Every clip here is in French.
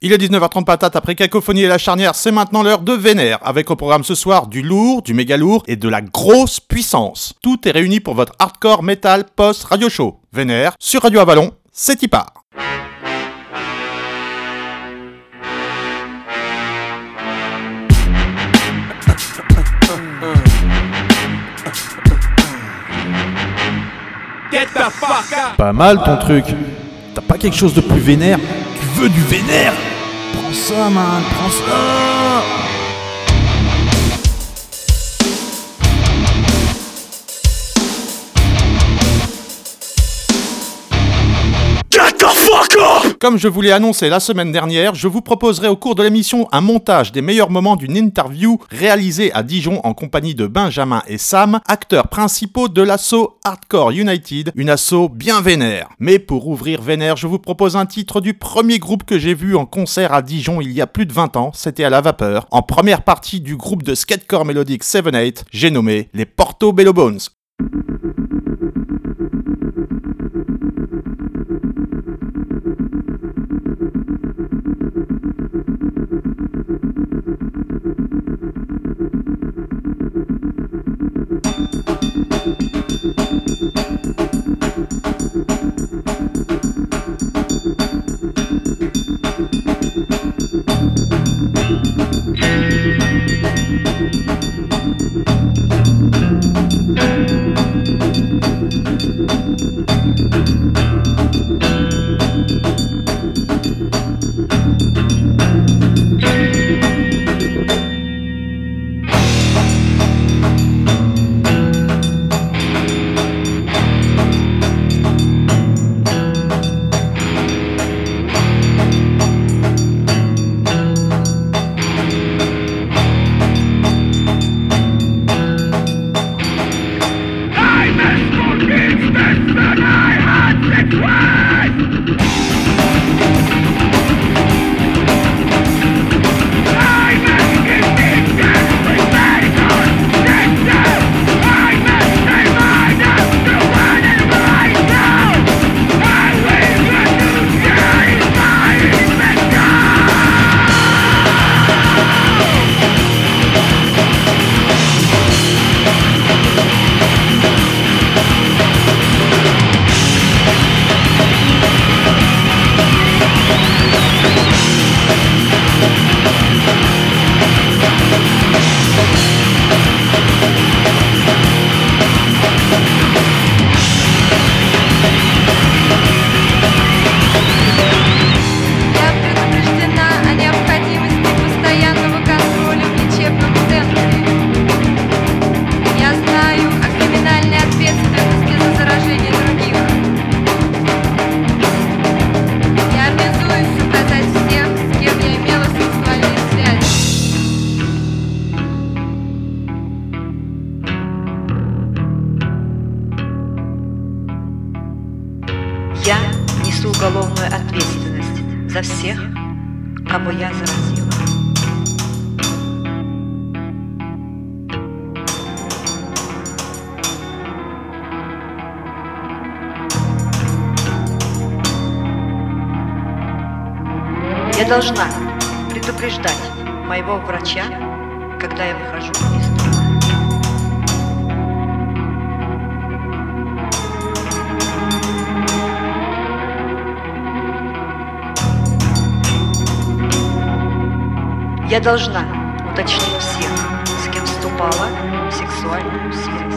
Il est 19h30 patate après Cacophonie et la charnière, c'est maintenant l'heure de Vénère, avec au programme ce soir du lourd, du méga lourd et de la grosse puissance. Tout est réuni pour votre hardcore metal post radio show. Vénère, sur Radio Avalon, c'est y part. Pas mal ton truc. T'as pas quelque chose de plus vénère? Tu veux du vénère? Prends ça, man, prends ça! Comme je vous l'ai annoncé la semaine dernière, je vous proposerai au cours de l'émission un montage des meilleurs moments d'une interview réalisée à Dijon en compagnie de Benjamin et Sam, acteurs principaux de l'asso Hardcore United, une asso bien vénère. Mais pour ouvrir vénère, je vous propose un titre du premier groupe que j'ai vu en concert à Dijon il y a plus de 20 ans, c'était à la vapeur. En première partie du groupe de skatecore mélodique 7-8, j'ai nommé les Portobello Bones. Я несу уголовную ответственность за всех, кого я заразила. Я должна предупреждать моего врача, когда я выхожу из дома. Я должна уточнить всех, с кем вступала в сексуальную связь.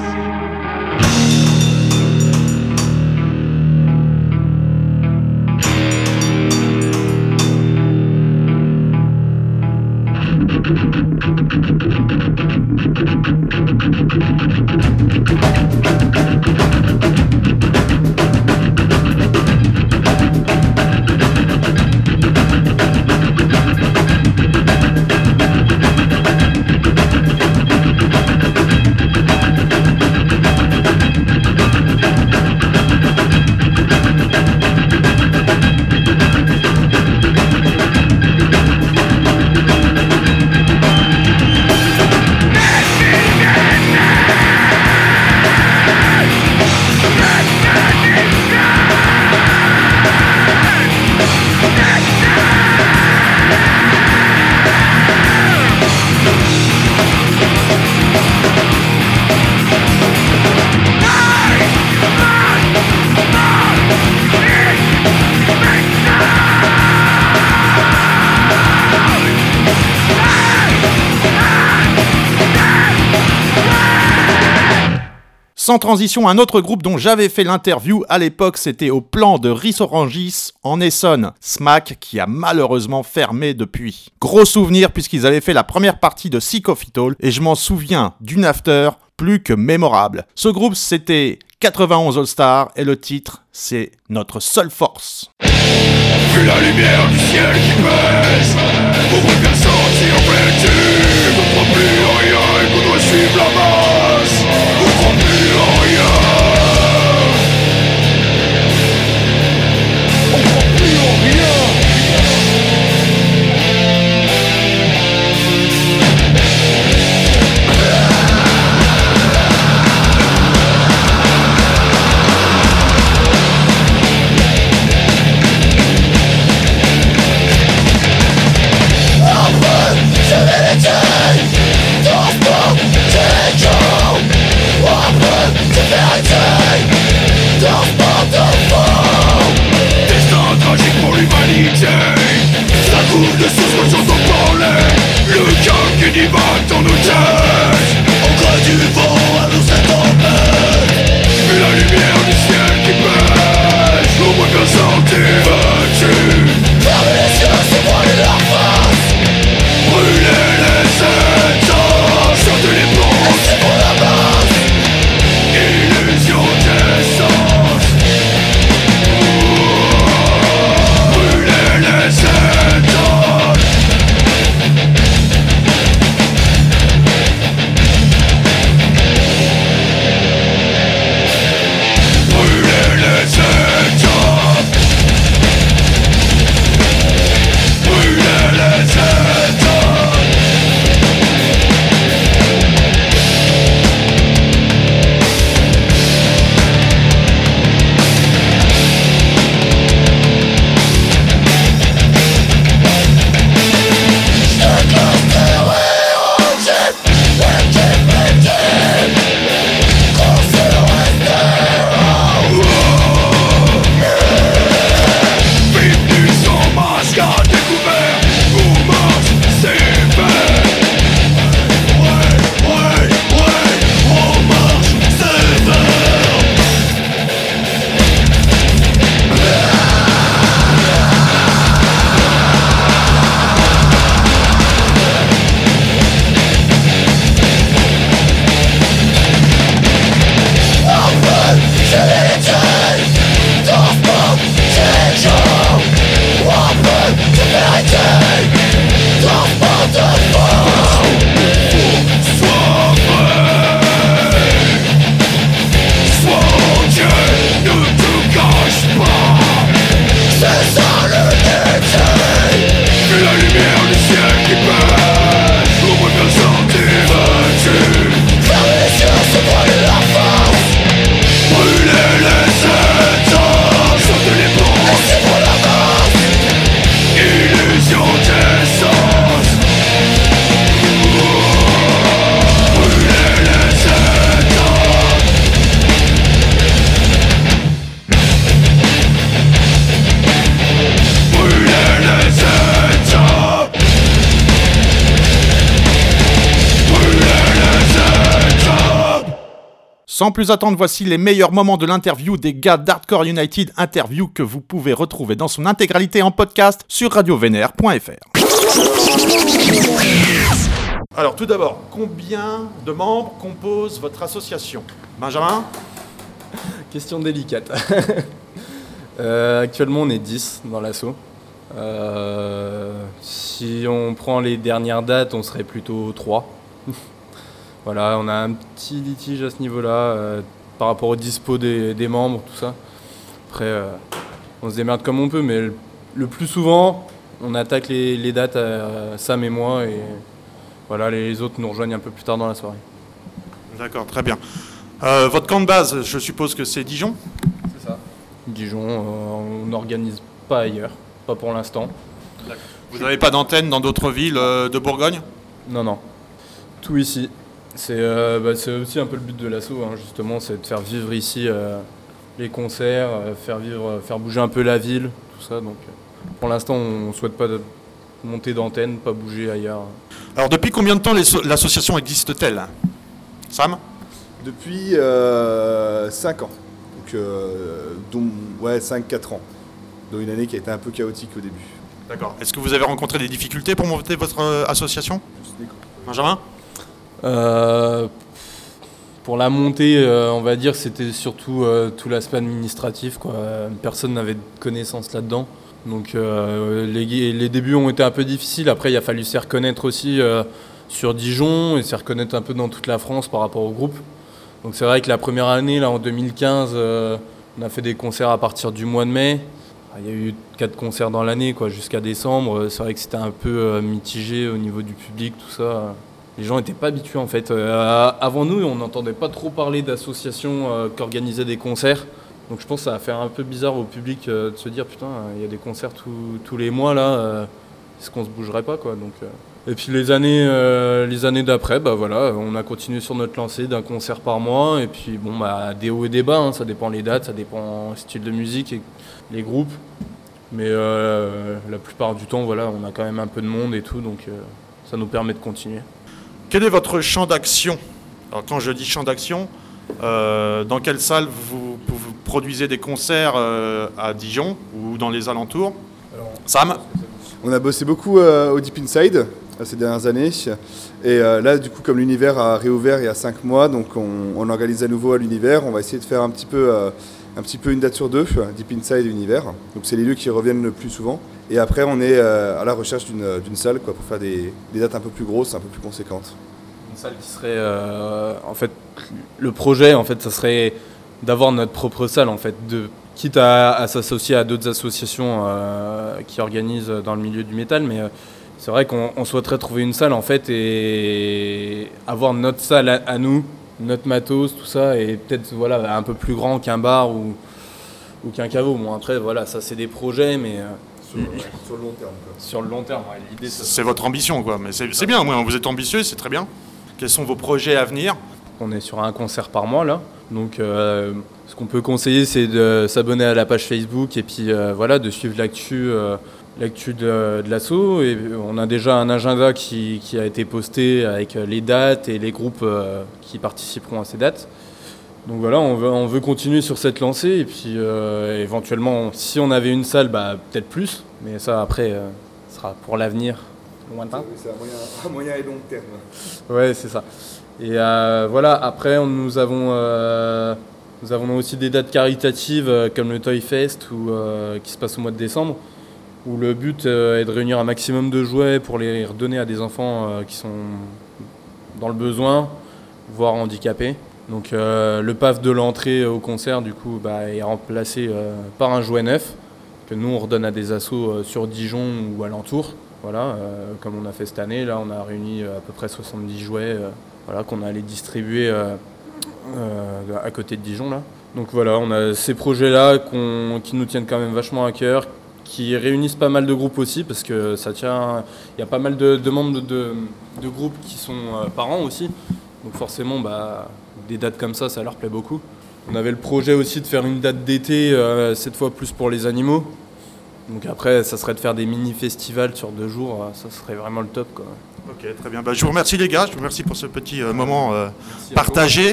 Sans transition, un autre groupe dont j'avais fait l'interview à l'époque, c'était au plan de Ris-Orangis en Essonne, Smack, qui a malheureusement fermé depuis. Gros souvenir puisqu'ils avaient fait la première partie de Sick of It All et je m'en souviens d'une after plus que mémorable. Ce groupe c'était 91 All Star et le titre c'est Notre seule force. Vu la lumière du ciel qui baisse, pour bien sentir vêtu, ne crois plus en rien et qu'on doit suivre la masse, ne crois plus en rien. On croit plus en rien. Destin tragique pour l'humanité, ça coule de source quand j'entends parler. Le calme qui divague dans nos têtes, on craint du vent à nous cette tempête. Vu la lumière du ciel qui pèse, au moins bien sortir vêtu. Fermez les yeux, c'est voiler leur face. Brûler les états, chanter les ponts, et c'est pour la base. Illusion d'essence. Brûler les états. Brûler les états. Brûler les états. Bienvenue sans masque à découvert, on marche, c'est fait. Ouais, on marche, c'est fait. Sois Dieu, ne te cache pas. C'est ça le détail. Vu la lumière du ciel qui pèse, on peut bien sortir vêtu. Fermez les yeux, c'est voiler la face. Brûler les états, chanter les ponts, et c'est pour la base. Illusion d'essence. Brûler les états. Brûler les états. Brûler les états. Sans plus attendre, voici les meilleurs moments de l'interview des gars d'Hardcore United, interview que vous pouvez retrouver dans son intégralité en podcast sur radiovénère.fr. Alors tout d'abord, combien de membres composent votre association ? Benjamin ? Question délicate. Actuellement, on est 10 dans l'asso. Si on prend les dernières dates, on serait plutôt 3. Voilà, on a un petit litige à ce niveau-là, par rapport au dispo des membres, tout ça. Après, on se démerde comme on peut, mais le plus souvent, on attaque les dates à Sam et moi, et voilà, les autres nous rejoignent un peu plus tard dans la soirée. D'accord, très bien. Votre camp de base, je suppose que c'est Dijon ? C'est ça. Dijon, on n'organise pas ailleurs, pas pour l'instant. Vous n'avez pas d'antenne dans d'autres villes de Bourgogne ? Non. Tout ici. C'est aussi un peu le but de l'asso, hein, justement, c'est de faire vivre ici les concerts, faire bouger un peu la ville, tout ça. Donc, pour l'instant, on ne souhaite pas monter d'antenne, pas bouger ailleurs. Alors depuis combien de temps l'association existe-t-elle ? Sam ? Depuis 5 ans. Donc, 5-4 ans. Dont une année qui a été un peu chaotique au début. D'accord. Est-ce que vous avez rencontré des difficultés pour monter votre association ? Benjamin ? Pour la montée, on va dire, c'était surtout tout l'aspect administratif, quoi. Personne n'avait de connaissances là-dedans. Donc les débuts ont été un peu difficiles. Après, il a fallu s'y reconnaître aussi sur Dijon et s'y reconnaître un peu dans toute la France par rapport au groupe. Donc c'est vrai que la première année, là, en 2015, on a fait des concerts à partir du mois de mai. Il y a eu 4 concerts dans l'année, quoi, jusqu'à décembre. C'est vrai que c'était un peu mitigé au niveau du public, tout ça. Les gens n'étaient pas habitués, en fait. Avant nous, on n'entendait pas trop parler d'associations qui organisaient des concerts. Donc je pense que ça a fait un peu bizarre au public de se dire « Putain, il y a des concerts tous les mois, là. Est-ce qu'on se bougerait pas, quoi ?» Et puis les années d'après, voilà, on a continué sur notre lancée d'un concert par mois. Et puis des hauts et des bas, hein, ça dépend les dates, ça dépend le style de musique et les groupes. Mais la plupart du temps, voilà, on a quand même un peu de monde et tout, donc ça nous permet de continuer. Quel est votre champ d'action ? Alors quand je dis champ d'action, dans quelle salle vous produisez des concerts à Dijon ou dans les alentours ? Sam ? On a bossé beaucoup au Deep Inside ces dernières années. Et là, du coup, comme l'univers a réouvert il y a 5 mois, donc on organise à nouveau à l'univers. On va essayer de faire un petit peu une date sur 2, Deep Inside et Univers. Donc c'est les lieux qui reviennent le plus souvent. Et après, on est à la recherche d'une salle, quoi, pour faire des dates un peu plus grosses, un peu plus conséquentes. Une salle qui serait... en fait, le projet, en fait, ça serait d'avoir notre propre salle, en fait, quitte à s'associer à d'autres associations qui organisent dans le milieu du métal, mais c'est vrai qu'on souhaiterait trouver une salle, en fait, et avoir notre salle à nous, notre matos, tout ça, et peut-être voilà, un peu plus grand qu'un bar ou qu'un caveau. Bon, après, voilà, ça c'est des projets, mais... Sur le long terme, quoi. Sur le long terme, ouais, l'idée... C'est votre ambition, quoi. Mais c'est bien, vous êtes ambitieux, c'est très bien. Quels sont vos projets à venir ? On est sur un concert par mois, là. Donc, ce qu'on peut conseiller, c'est de s'abonner à la page Facebook et puis, voilà, de suivre l'actu de l'asso. Et on a déjà un agenda qui a été posté avec les dates et les groupes qui participeront à ces dates. Donc voilà, on veut continuer sur cette lancée et puis éventuellement, si on avait une salle, peut-être plus. Mais ça, après, ce sera pour l'avenir lointain. C'est à moyen et long terme. Ouais, c'est ça. Et voilà, après, nous avons aussi des dates caritatives comme le Toy Fest qui se passe au mois de décembre, où le but est de réunir un maximum de jouets pour les redonner à des enfants qui sont dans le besoin, voire handicapés. Donc le paf de l'entrée au concert, du coup, est remplacé par un jouet neuf que nous on redonne à des assos sur Dijon ou alentour. Voilà, comme on a fait cette année, là on a réuni à peu près 70 jouets qu'on a allé distribuer à côté de Dijon. Là. Donc voilà, on a ces projets-là qui nous tiennent quand même vachement à cœur, qui réunissent pas mal de groupes aussi, parce que il y a pas mal de membres de groupes qui sont parents aussi. Donc forcément, des dates comme ça leur plaît beaucoup. On avait le projet aussi de faire une date d'été, cette fois plus pour les animaux. Donc après, ça serait de faire des mini-festivals sur 2 jours, ça serait vraiment le top, quoi. Ok, très bien. Je vous remercie les gars, je vous remercie pour ce petit moment partagé.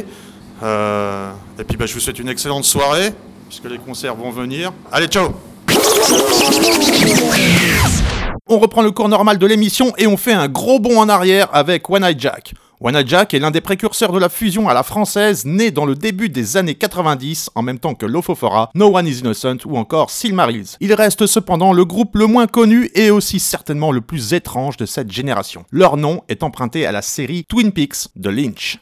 Et puis je vous souhaite une excellente soirée, puisque les concerts vont venir. Allez, ciao! On reprend le cours normal de l'émission et on fait un gros bond en arrière avec One Eye Jack. One Eye Jack est l'un des précurseurs de la fusion à la française, né dans le début des années 90, en même temps que Lofofora, No One Is Innocent ou encore Silmarils. Il reste cependant le groupe le moins connu et aussi certainement le plus étrange de cette génération. Leur nom est emprunté à la série Twin Peaks de Lynch.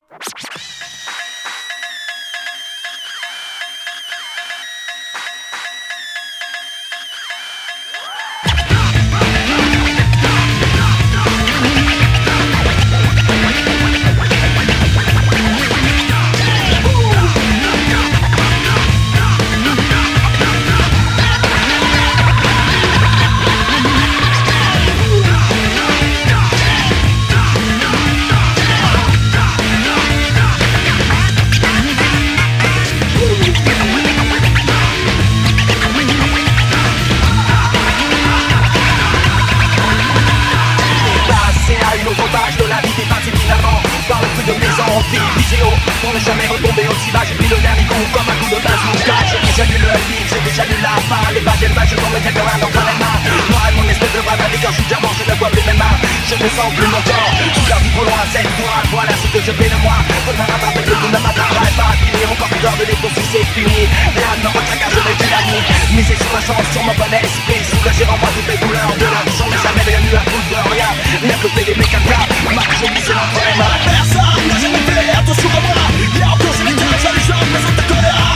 pour ne jamais retomber aussi bas. J'ai pris le dernier coup comme un coup de bazooka. J'ai déjà lu le livre, j'ai déjà lu la fin. Les pages et le match, je m'en mettais comme un dans les mains. Moi et mon espèce de brave quand je suis diamant, je ne vois plus mes mains. Je ne sens plus mon corps, tout perdu trop loin, cette fois. Voilà ce que je fais de moi. Faudra rattraper le coup, ne m'attraperai pas. Finir encore plus d'heures de défaut si c'est fini. Rien ne me retient car je n'ai plus la nuit. Misez sur ma chance, sur mon bon esprit. Soulager en moi toutes les douleurs de la vie. J'en ai jamais rien eu à foutre de rien. Rien que payer mes caca. Ma je me c'est l'entre les mains. Personne n'a jamais fait attention à moi. Et encore je m'étais déjà les gens, mais on te colère.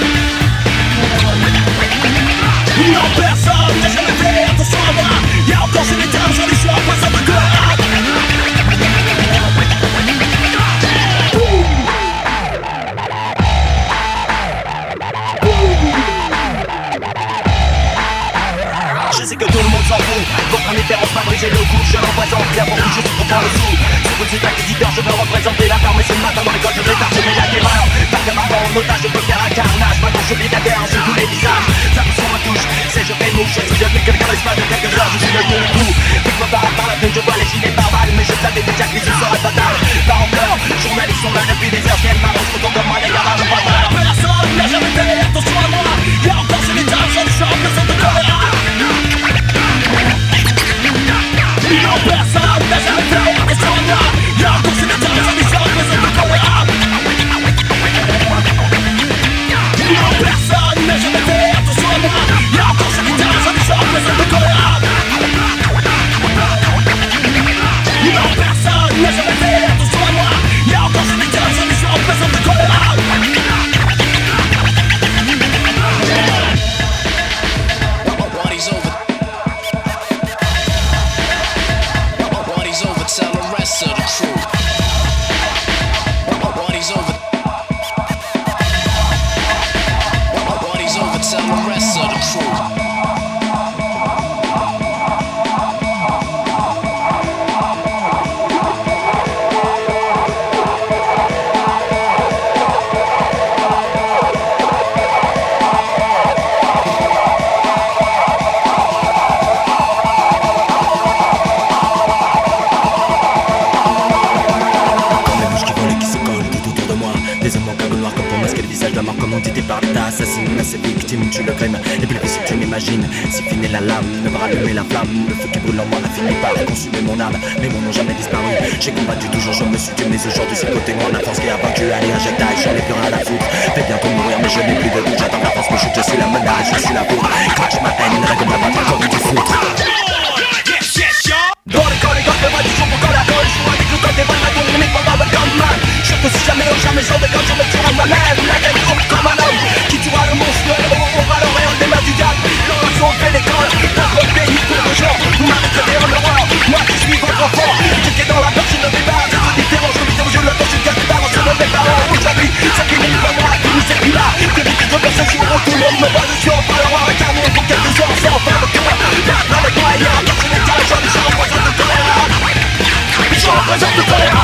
Non, personne n'a jamais fait attention à moi. Et encore je m'étais déjà les gens, mais on te colère. Je sais que tout le monde s'en fout. Votre indifférence m'a brisé le cou. Je représente bien pour que je suis trop le sou. Si vous êtes inquisiteur, je veux représenter la ferme. Et ce matin dans l'école, je vais parsemer la terreur. Pas comme avant, en otage, je peux faire un carnage. Maintenant, je vis la guerre sur tous les visages. Ça me sur ma touche, c'est je fais mouche. Je suis devenu quelqu'un l'espace de quelques heures. Je suis devenu le coup. Pique-moi par la fenêtre, je vois les gilets par balles. Mais je savais déjà que l'issue serait fatale. Pas en peur, journalistes sont là depuis des heures. Qu'elles m'arrangent autant comme moi, les gars, ne pas peur. Personne n'a jamais fait attention à moi. Et encore, je m'éteins, j'en ai chaud, mais sans te colère. Non, personne n'a jamais fait attention à moi. Et encore je m'éteins, j'en ai chaud, mais sans te colère. Non, personne n'a jamais fait attention à moi. Et encore je m'éteins, j'en ai chaud, mais sans te colère. Non, personne n'a jamais fait attention à moi. Et encore je m'éteins, j'en ai chaud, mais sans te colère. Tu le grimes, et puis le si tu m'imagines. Si fine est la lame, ne va rallumer la flamme. Le feu qui brûle en moi a fini par consumer mon âme. Mais mon nom jamais disparu. J'ai combattu toujours, je me suis tué. Mais aujourd'hui c'est le côté moi, la force qui a vaincu. Allez, injectaille, j'en ai plus rien à foutre. Fais bientôt mourir, mais je n'ai plus de doute. J'attends la force, mais je suis la menace, je suis la vôtre. Quand tu ma haine, règle ma battre comme du foutre. Dans l'école, les gars, fais-moi du son pour qu'on la colle. Je joue avec le code des balles, la tourne, mais pas mal comme man. Je te suis jamais, jamais j'en déconne, je me tire à moi-même. La tête haute comme un homme qui tuera le monstre, on va l'oreille des mains du diable. L'oration fait l'école, notre pays pour le genre. Vous m'arrêterez en horreur, moi qui suis votre enfant. Je qui est dans la peur, je ne vais pas, c'est différent. Je me dis, je le pense, je ne cache pas, je ne vais pas. Aujourd'hui, c'est qui n'est pas moi, qui nous est plus là. Que des petites personnes sur tout le monde me voit, je suis en train de voir un carnet pour quelques heures, c'est enfin le cœur. Viens avec moi, il y a un personnage. Je représente le choléra. Je représente le choléra.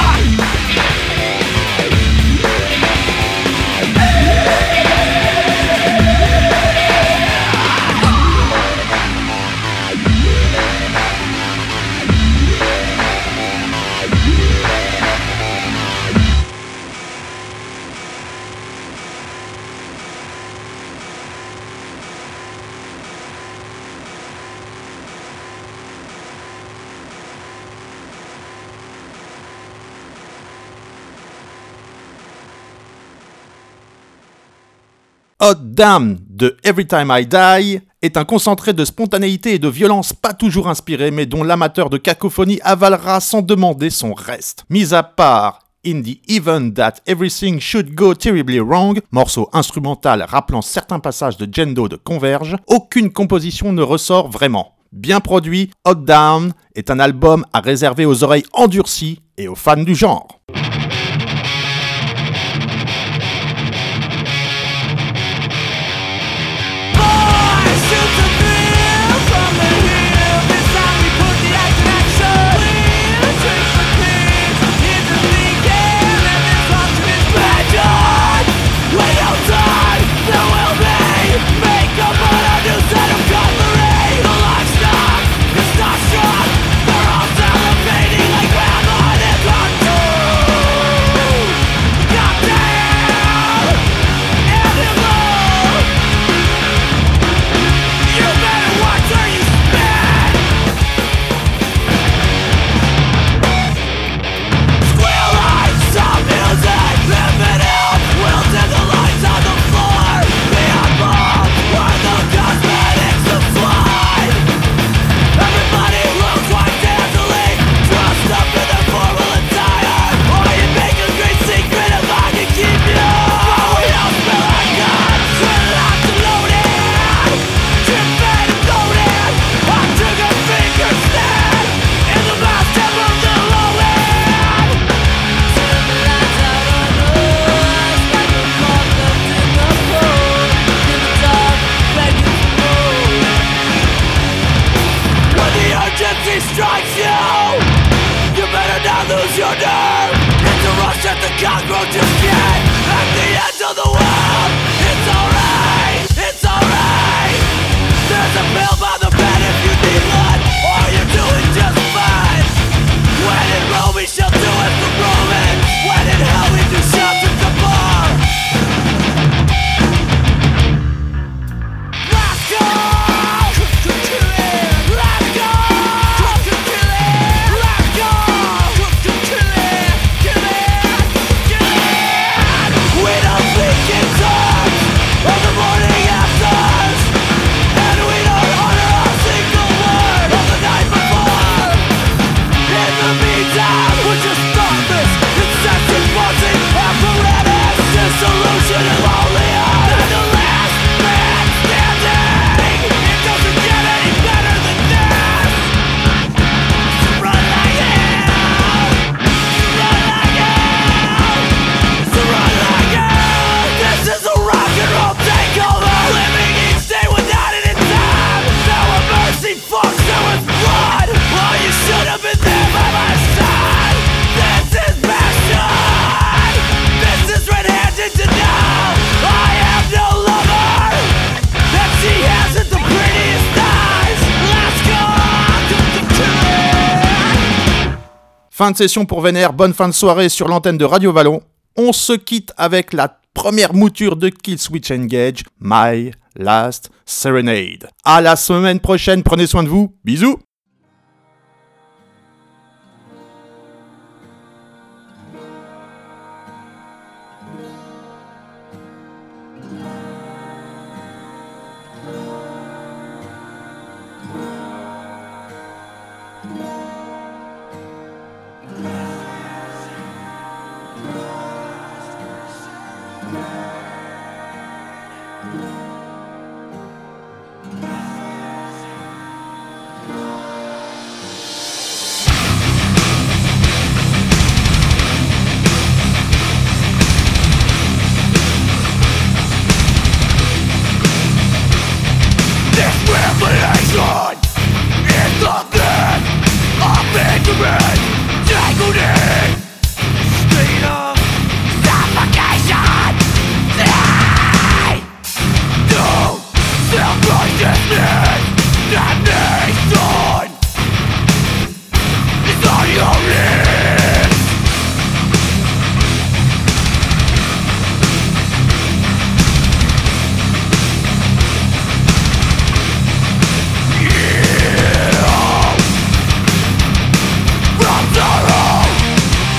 Hot Damn de Every Time I Die est un concentré de spontanéité et de violence pas toujours inspiré, mais dont l'amateur de cacophonie avalera sans demander son reste. Mis à part In the Event That Everything Should Go Terribly Wrong, morceau instrumental rappelant certains passages de Jendo de Converge, aucune composition ne ressort vraiment. Bien produit, Hot Damn est un album à réserver aux oreilles endurcies et aux fans du genre. It's not strong, they're all celebrating like grandma and their contour. strikes you, you better not lose your nerve. It's a rush that the cockroaches get at the end of the world. It's alright, it's alright. There's a pill by the bed if you need blood, or you're doing just fine. When in Rome we shall do as the Roman. When in hell we do shout at the bar. Let's go! Let's go! Let's go! We don't think in terms of the morning afters, and we don't honor a single word of the night before. In the meantime, we're just thoughtless, incessant buzzing apparatus. Dissolution is lonelier than the last man standing. It doesn't get any better than this. So run like hell. Run like hell. So run like hell. This is a rock and roll takeover. Living each day without it in time. No mercy, fucks, there was blood. Oh, you should have been there by my side. This is passion. This is red-handed to know I have no lover, and she hasn't the prettiest eyes. Let's go. Fin de session pour Vénère, bonne fin de soirée sur l'antenne de Radio Vallon. On se quitte avec la première mouture de Killswitch Engage, My Last Serenade. À la semaine prochaine, prenez soin de vous, bisous. Revelation is the death of ignorance, tangled in state of suffocation. They do self-righteousness. Damnation is on your lips. From sorrow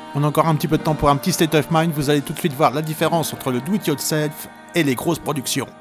On a encore un petit peu de temps pour un petit state of mind, vous allez tout de suite voir la différence entre le do-it-yourself et les grosses productions.